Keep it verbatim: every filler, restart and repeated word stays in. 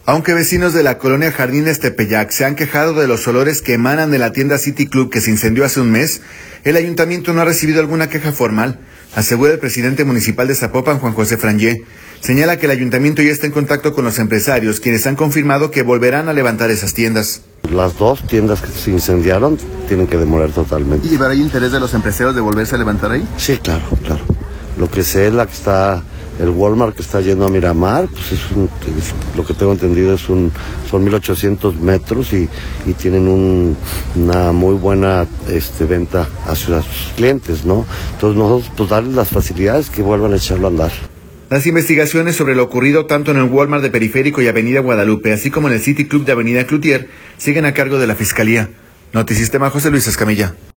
Aunque vecinos de la colonia Jardines Tepeyac se han quejado de los olores que emanan de la tienda City Club que se incendió hace un mes, el ayuntamiento no ha recibido alguna queja formal, asegura el presidente municipal de Zapopan, Juan José Frangé. Señala que el ayuntamiento ya está en contacto con los empresarios, quienes han confirmado que volverán a levantar esas tiendas. Las dos tiendas que se incendiaron tienen que demoler totalmente. ¿Y hay interés de los empresarios de volverse a levantar ahí? Sí, claro, claro. Lo que sé es la que está, el Walmart que está yendo a Miramar, pues es un, es, lo que tengo entendido es un, son mil ochocientos metros y, y tienen un, una muy buena este, venta a sus, a sus clientes, ¿no? Entonces nosotros pues darles las facilidades que vuelvan a echarlo a andar. Las investigaciones sobre lo ocurrido tanto en el Walmart de Periférico y Avenida Guadalupe, así como en el City Club de Avenida Cloutier, siguen a cargo de la Fiscalía. Notisistema, José Luis Escamilla.